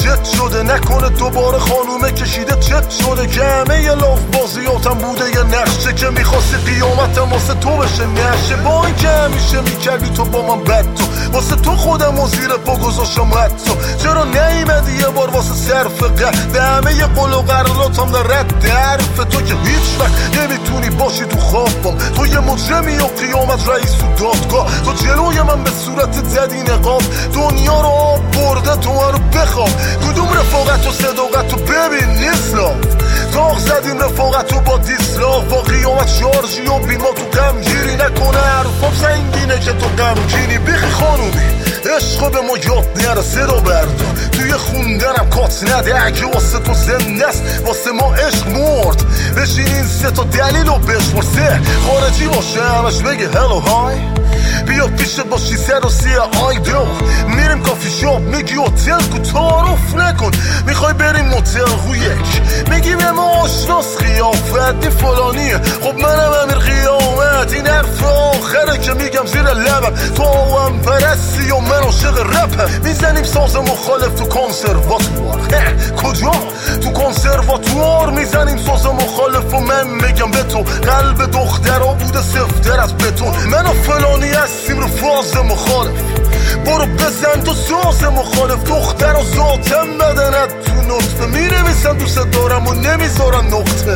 جت شده، نکنه دوباره خانومه کشیده چت شده که همه یه لاف بازیاتم بوده یه نقشه که میخواستی قیامتم واسه تو بشه نشه. با این که همیشه میکردی تو با من بد تو واسه تو خودم و زیر پا گذاشتم حتی. چرا نیمدی یه بار واسه صرف قد به همه یه قول و قراراتم در رد حرف تو که هیچ وقت نمیتونی باشی تو خوابم. تو یه مجرمی و قیامت رئیس و دادگاه، تو جلوی من به صورت زدی نقاب. دنیا رو آب برده تو من رو بخواب. کدوم رفاقت و صداقت رو ببین نیست لاف. تاق زدیم رفاقت رو با دیسلاف. با قیامت شارژی و بیما تو غمگیری نکنه حرفم سنگینه که تو غمگینی. بیخی خانومی عشق به ما یاد نره صدا بردار. توی خوندنم کات نده اگه واسه تو زنده است واسه ما عشق مرد. بشین این سه تا دلیل رو بشمار. سه خارجی باشه همش بگه هلو های. بیا پیشت باشی سر و سی آیدو. میریم کافی شاپ میگی هتل کو تعارف نکن. میخوای بریم موتل رو یک میگی به ما آشناس قیافت دی فلانیه. خب منم امیر قیامت. این حرف آخره که میگم زیر لبم. تو هم پرستی و من عاشق رپم. میزنیم ساز مخالف تو کنسرواتوار. کجا؟ تو کنسرواتوار میزنیم ساز مخالف و من میگم به تو قلب دخترها بوده سفتر از بتون. من و فلانی هستیم رو فاز مخالف. برو بزن تو ساز مخالف. دختر و ذاتم بدنت تو نطفه مینویسن دوست دارم و نمیذارن نقطه.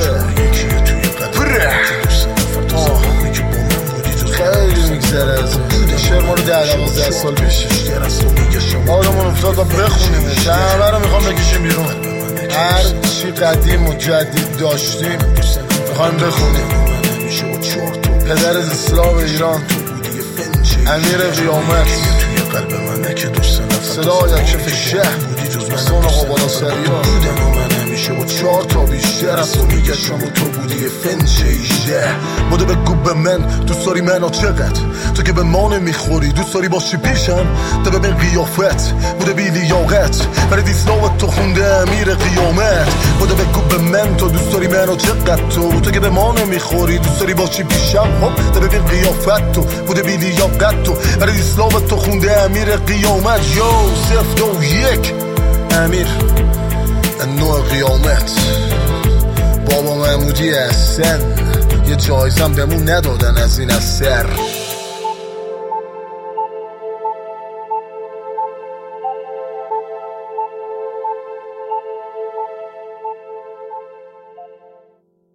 خیلی میگذره از این شعر ما رو 10-12 سال پیش آدمون افتاد و بخونیم همه رو میخوام بکشیم بیرون. هر چی قدیم و جدید داشتیم میخوایم بخونیم. پدر از اسلام ایران امیر قیامت صدای کف شهر سون آقا بالا سریا با 4 تا بیشتر از تو میگشم و تو بودی فنچه ایشه. بوده بگو به من دوست داری منو چقدر. تو که به ما نمیخوری دوست داری باشی پیشم. تو ببین قیافت بوده بی لیاقت برای دیسلاوت تو خونده امیر قیامت. بوده بگو به من تو دوست داری منو چقدر. تو که به ما نمیخوری دوست داری باشی پیشم. تو ببین قیافت تو بوده بی لیاقت تو برای دیسلاوت تو خونده امیر قیامت. یو 0-2-1 امیر نوع قیامت. بابا محمودی احسن یه جایزم بهمون ندادن از این اثر.